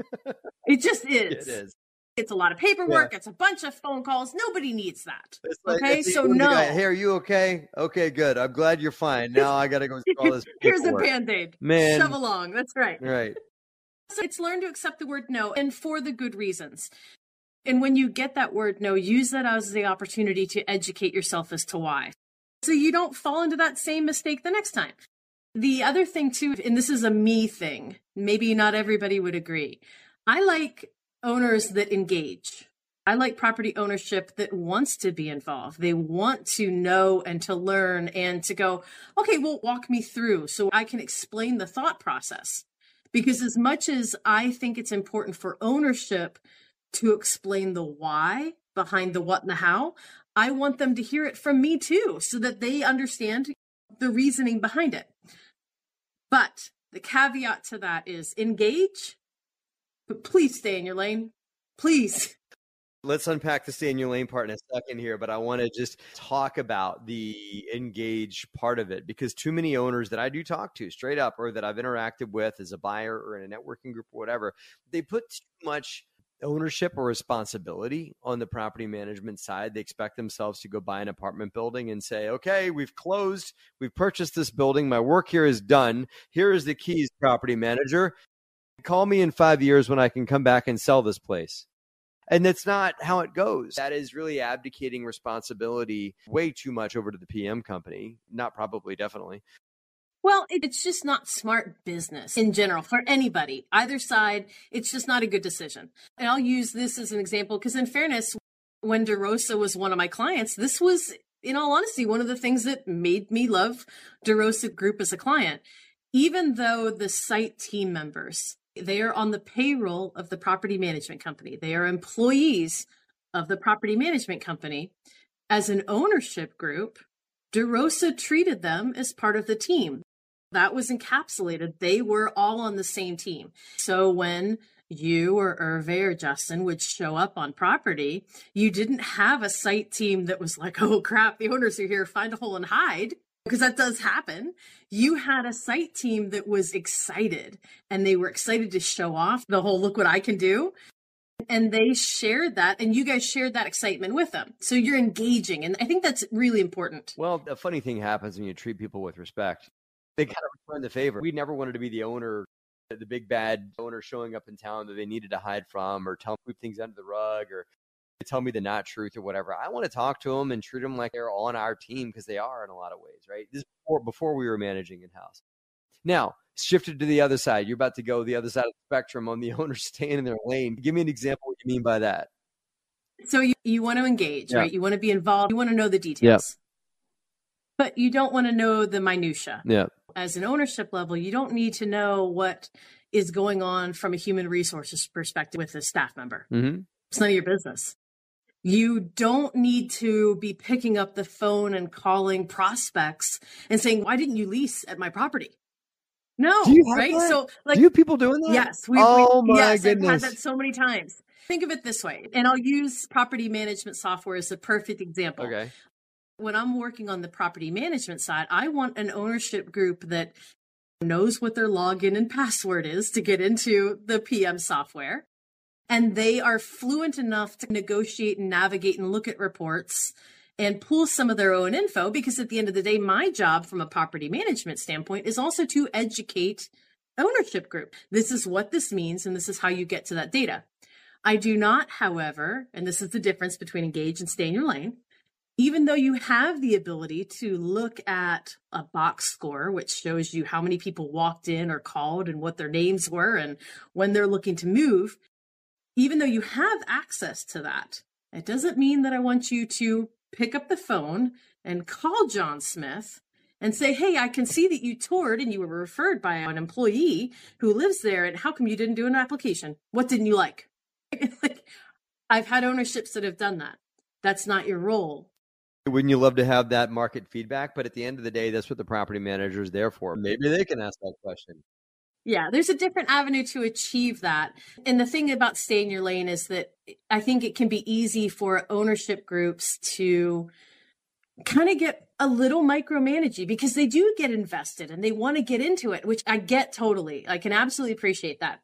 It just is. It is. It's a lot of paperwork. It's a bunch of phone calls. Nobody needs that. It's like- Okay, it's the- so the guy, no. hey, are you okay? Okay, good. I'm glad you're fine. Now I got to go through all this Here's a paperwork. Band-Aid. Man. Shove along. That's right. Right. So it's learn to accept the word no, and for the good reasons. And when you get that word no, use that as the opportunity to educate yourself as to why. So you don't fall into that same mistake the next time. The other thing too, and this is a me thing, maybe not everybody would agree. I like owners that engage. I like property ownership that wants to be involved. They want to know and to learn and to go, okay, well, walk me through so I can explain the thought process. Because as much as I think it's important for ownership to explain the why behind the what and the how, I want them to hear it from me too, so that they understand the reasoning behind it. But the caveat to that is engage, but please stay in your lane. Please. Let's unpack the stay in your lane part in a second here, but I want to just talk about the engage part of it, because too many owners that I do talk to straight up, or that I've interacted with as a buyer or in a networking group or whatever, they put too much ownership or responsibility on the property management side. They expect themselves to go buy an apartment building and say, okay, we've closed, we've purchased this building, my work here is done. Here is the keys, property manager. Call me in five years when I can come back and sell this place. And that's not how it goes. That is really abdicating responsibility way too much over to the P M company. Not probably, definitely. Well, it's just not smart business in general for anybody, either side. It's just not a good decision. And I'll use this as an example because, in fairness, when DeRosa was one of my clients, this was, in all honesty, one of the things that made me love DeRosa Group as a client. Even though the site team members, they are on the payroll of the property management company, they are employees of the property management company, as an ownership group, DeRosa treated them as part of the team. That was encapsulated. They were all on the same team. So when you or Hervé or Justin would show up on property, you didn't have a site team that was like, oh crap, the owners are here, find a hole and hide, because that does happen. You had a site team that was excited, and they were excited to show off the whole, look what I can do. And they shared that, and you guys shared that excitement with them. So you're engaging, and I think that's really important. Well, a funny thing happens when you treat people with respect. They kind of return the favor. We never wanted to be the owner, the big bad owner showing up in town that they needed to hide from, or tell them things under the rug, or tell me the not truth or whatever. I want to talk to them and treat them like they're on our team, because they are in a lot of ways, right? This is before, before we were managing in-house. Now, shifted to the other side. You're about to go the other side of the spectrum on the owner staying in their lane. Give me an example of what you mean by that. So you, you want to engage, yeah. right? You want to be involved. You want to know the details. Yeah. But you don't want to know the minutia. Yeah. As an ownership level, you don't need to know what is going on from a human resources perspective with a staff member. Mm-hmm. It's none of your business. You don't need to be picking up the phone and calling prospects and saying, why didn't you lease at my property? No, right? That? So like, do you have people doing that? Yes. We, oh we, my yes, goodness. I've had that so many times. Think of it this way, and I'll use property management software as a perfect example. Okay. When I'm working on the property management side, I want an ownership group that knows what their login and password is to get into the P M software. And they are fluent enough to negotiate and navigate and look at reports and pull some of their own info, because at the end of the day, my job from a property management standpoint is also to educate ownership group. This is what this means, and this is how you get to that data. I do not, however, and this is the difference between engage and stay in your lane, even though you have the ability to look at a box score, which shows you how many people walked in or called and what their names were and when they're looking to move, even though you have access to that, it doesn't mean that I want you to pick up the phone and call John Smith and say, hey, I can see that you toured and you were referred by an employee who lives there, and how come you didn't do an application? What didn't you like? Like, I've had ownerships that have done that. That's not your role. Wouldn't you love to have that market feedback? But at the end of the day, that's what the property manager is there for. Maybe they can ask that question. Yeah, there's a different avenue to achieve that. And the thing about stay in your lane is that I think it can be easy for ownership groups to kind of get a little micromanaging, because they do get invested and they want to get into it, which I get totally. I can absolutely appreciate that.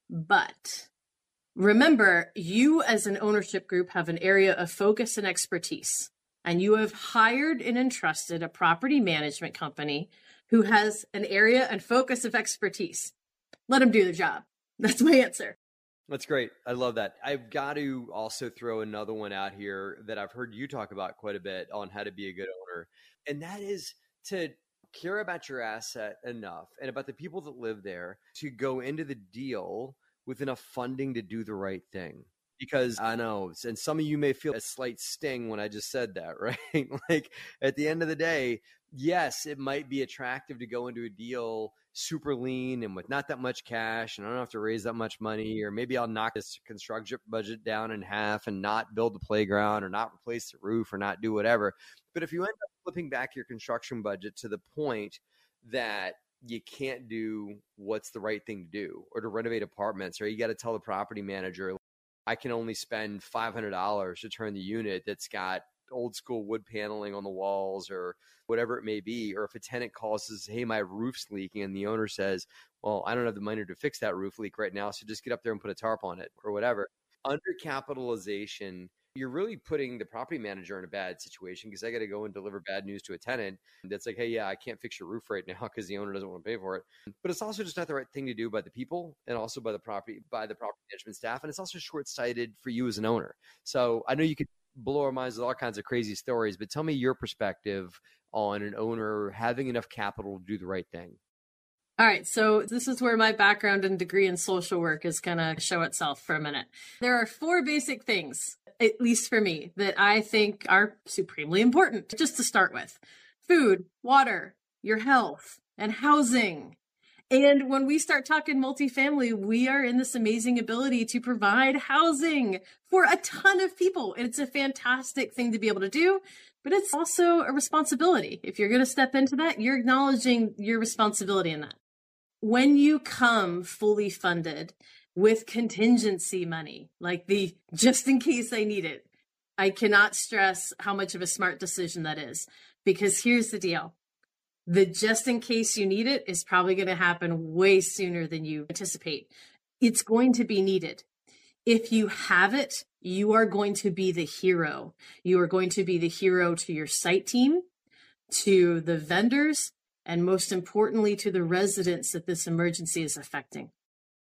But remember, you as an ownership group have an area of focus and expertise, and you have hired and entrusted a property management company who has an area and focus of expertise. Let them do their job. That's my answer. That's great. I love that. I've got to also throw another one out here that I've heard you talk about quite a bit on how to be a good owner. And that is to care about your asset enough and about the people that live there to go into the deal with enough funding to do the right thing. Because I know, and some of you may feel a slight sting when I just said that, right? Like at the end of the day, yes, it might be attractive to go into a deal super lean and with not that much cash, and I don't have to raise that much money, or maybe I'll knock this construction budget down in half and not build the playground or not replace the roof or not do whatever. But if you end up flipping back your construction budget to the point that you can't do what's the right thing to do, or to renovate apartments, or you got to tell the property manager, I can only spend five hundred dollars to turn the unit that's got old school wood paneling on the walls or whatever it may be. Or if a tenant calls and says, hey, my roof's leaking, and the owner says, well, I don't have the money to fix that roof leak right now, so just get up there and put a tarp on it or whatever. Undercapitalization, you're really putting the property manager in a bad situation, because I got to go and deliver bad news to a tenant that's like, hey, yeah, I can't fix your roof right now because the owner doesn't want to pay for it. But it's also just not the right thing to do by the people, and also by the property, by the property management staff. And it's also short-sighted for you as an owner. So I know you could blow our minds with all kinds of crazy stories, but tell me your perspective on an owner having enough capital to do the right thing. All right, so this is where my background and degree in social work is going to show itself for a minute. There are four basic things, at least for me, that I think are supremely important, just to start with. Food, water, your health, and housing. And when we start talking multifamily, we are in this amazing ability to provide housing for a ton of people. And it's a fantastic thing to be able to do, but it's also a responsibility. If you're going to step into that, you're acknowledging your responsibility in that. When you come fully funded with contingency money, like the just in case I need it, I cannot stress how much of a smart decision that is, because here's the deal. The just in case you need it is probably going to happen way sooner than you anticipate. It's going to be needed. If you have it, you are going to be the hero. You are going to be the hero to your site team, to the vendors, and most importantly, to the residents that this emergency is affecting.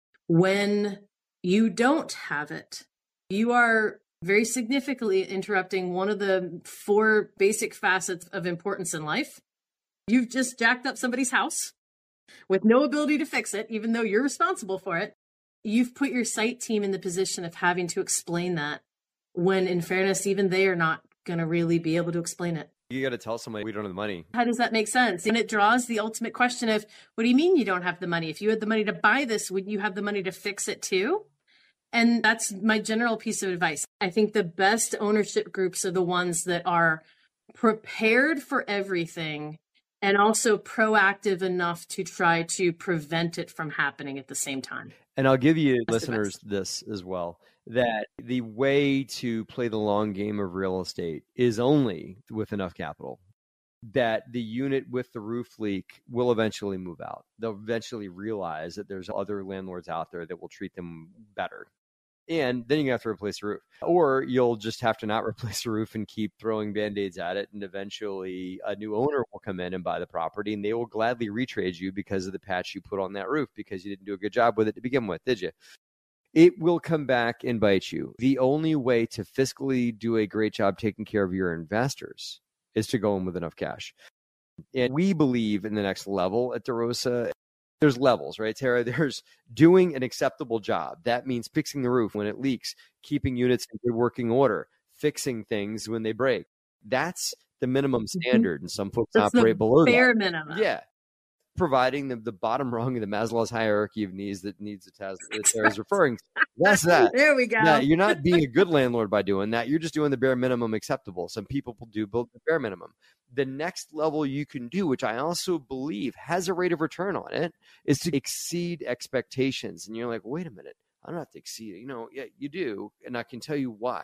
When you don't have it, you are very significantly interrupting one of the four basic facets of importance in life. You've just jacked up somebody's house with no ability to fix it, even though you're responsible for it. You've put your site team in the position of having to explain that when, in fairness, even they are not going to really be able to explain it. You got to tell somebody we don't have the money. How does that make sense? And it draws the ultimate question of, what do you mean you don't have the money? If you had the money to buy this, wouldn't you have the money to fix it too? And that's my general piece of advice. I think the best ownership groups are the ones that are prepared for everything and also proactive enough to try to prevent it from happening at the same time. And I'll give you That's listeners this as well, that the way to play the long game of real estate is only with enough capital, that the unit with the roof leak will eventually move out. They'll eventually realize that there's other landlords out there that will treat them better. And then you have to replace the roof. Or you'll just have to not replace the roof and keep throwing Band-Aids at it. And eventually a new owner will come in and buy the property, and they will gladly retrade you because of the patch you put on that roof, because you didn't do a good job with it to begin with, did you? It will come back and bite you. The only way to fiscally do a great job taking care of your investors is to go in with enough cash. And we believe in the next level at DeRosa. There's levels, right, Tara? There's doing an acceptable job. That means fixing the roof when it leaks, keeping units in good working order, fixing things when they break. That's the minimum standard, and some folks That's operate the below bare that. minimum. Yeah. Providing the, the bottom rung of the Maslow's hierarchy of needs that needs to test that Tara's referring to. That's that. There we go. Yeah, you're not being a good landlord by doing that. You're just doing the bare minimum acceptable. Some people do build the bare minimum. The next level you can do, which I also believe has a rate of return on it, is to exceed expectations. And you're like, wait a minute, I don't have to exceed it. You know, yeah, you do. And I can tell you why.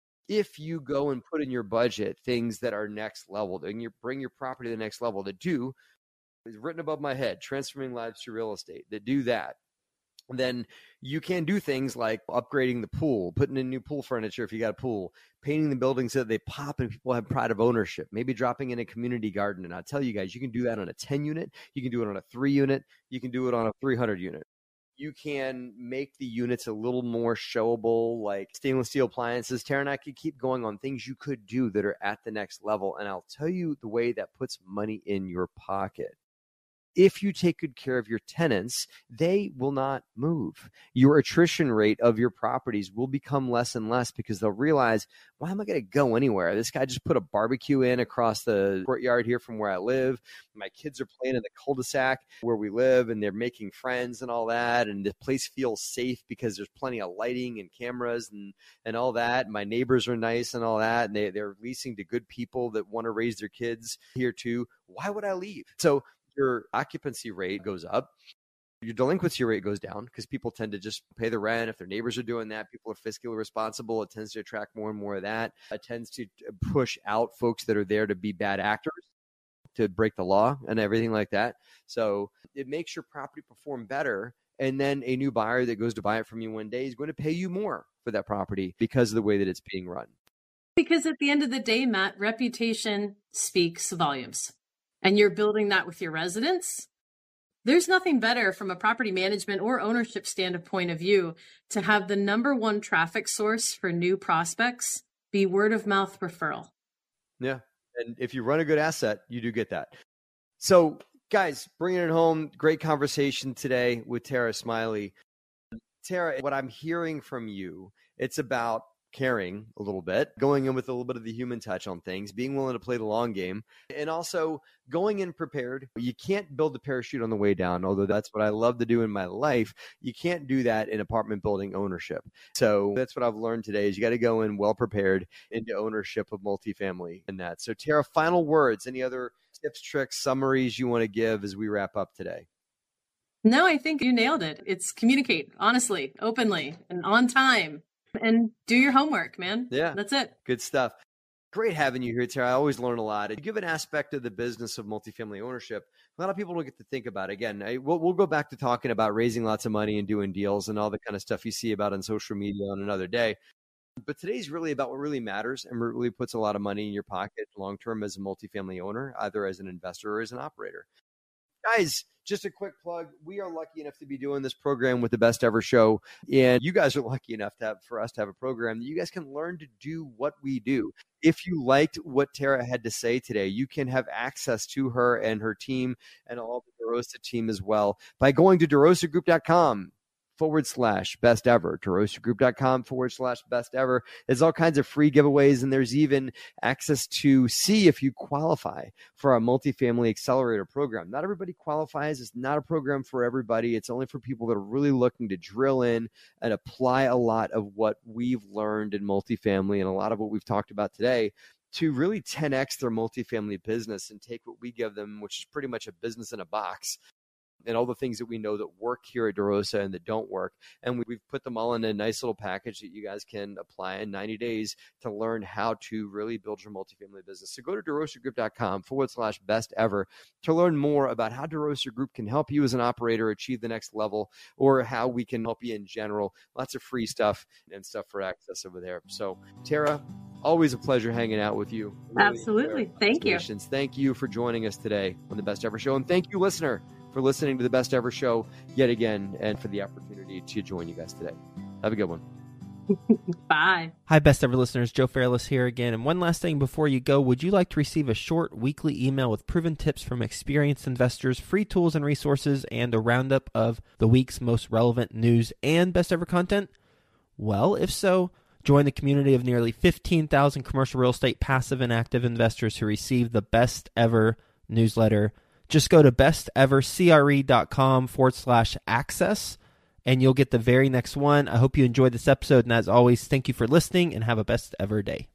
If you go and put in your budget things that are next level, and you bring your property to the next level, that do, is written above my head, transforming lives through real estate, that do that, then you can do things like upgrading the pool, putting in new pool furniture if you got a pool, painting the buildings so that they pop and people have pride of ownership, maybe dropping in a community garden. And I'll tell you guys, you can do that on a ten unit, you can do it on a three unit, you can do it on a three hundred unit. You can make the units a little more showable, like stainless steel appliances. Tara and I could keep going on things you could do that are at the next level. And I'll tell you the way that puts money in your pocket. If you take good care of your tenants, they will not move. Your attrition rate of your properties will become less and less because they'll realize, why am I going to go anywhere? This guy just put a barbecue in across the courtyard here from where I live. My kids are playing in the cul-de-sac where we live, and they're making friends and all that. And the place feels safe because there's plenty of lighting and cameras and, and all that. And my neighbors are nice and all that. And they, they're leasing to good people that want to raise their kids here too. Why would I leave? So your occupancy rate goes up, your delinquency rate goes down because people tend to just pay the rent. If their neighbors are doing that, people are fiscally responsible. It tends to attract more and more of that. It tends to push out folks that are there to be bad actors, to break the law and everything like that. So it makes your property perform better. And then a new buyer that goes to buy it from you one day is going to pay you more for that property because of the way that it's being run. Because at the end of the day, Matt, reputation speaks volumes. And you're building that with your residents. There's nothing better from a property management or ownership standpoint of view to have the number one traffic source for new prospects be word of mouth referral. Yeah. And if you run a good asset, you do get that. So guys, bringing it home, great conversation today with Tara Smiley. Tara, what I'm hearing from you, it's about caring a little bit, going in with a little bit of the human touch on things, being willing to play the long game, and also going in prepared. You can't build the parachute on the way down, although that's what I love to do in my life. You can't do that in apartment building ownership. So that's what I've learned today is you got to go in well prepared into ownership of multifamily and that. So Tara, final words, any other tips, tricks, summaries you want to give as we wrap up today? No, I think you nailed it. It's communicate honestly, openly, and on time, and do your homework, man. Yeah. That's it. Good stuff. Great having you here, Tara. I always learn a lot. You give an aspect of the business of multifamily ownership. A lot of people don't get to think about it. Again, I, we'll, we'll go back to talking about raising lots of money and doing deals and all the kind of stuff you see about on social media on another day. But today's really about what really matters and really puts a lot of money in your pocket long-term as a multifamily owner, either as an investor or as an operator. Guys, just a quick plug. We are lucky enough to be doing this program with the Best Ever Show. And you guys are lucky enough to have, for us to have a program that you guys can learn to do what we do. If you liked what Tara had to say today, you can have access to her and her team and all the DeRosa team as well by going to DeRosaGroup.com forward slash best ever, DeRosaGroup.com forward slash best ever. There's all kinds of free giveaways, and there's even access to see if you qualify for our multifamily accelerator program. Not everybody qualifies. It's not a program for everybody. It's only for people that are really looking to drill in and apply a lot of what we've learned in multifamily and a lot of what we've talked about today to really ten X their multifamily business and take what we give them, which is pretty much a business in a box, and all the things that we know that work here at DeRosa and that don't work. And we've put them all in a nice little package that you guys can apply in ninety days to learn how to really build your multifamily business. So go to DeRosaGroup.com forward slash best ever to learn more about how DeRosa Group can help you as an operator achieve the next level, or how we can help you in general. Lots of free stuff and stuff for access over there. So Tara, always a pleasure hanging out with you. Really Absolutely. Thank you. Thank you for joining us today on the Best Ever Show. And thank you, listener, for listening to the Best Ever Show yet again, and for the opportunity to join you guys today. Have a good one. Bye. Hi, Best Ever listeners. Joe Fairless here again. And one last thing before you go, would you like to receive a short weekly email with proven tips from experienced investors, free tools and resources, and a roundup of the week's most relevant news and Best Ever content? Well, if so, join the community of nearly fifteen thousand commercial real estate passive and active investors who receive the Best Ever newsletter. Just go to bestevercre.com forward slash access, and you'll get the very next one. I hope you enjoyed this episode. And as always, thank you for listening, and have a best ever day.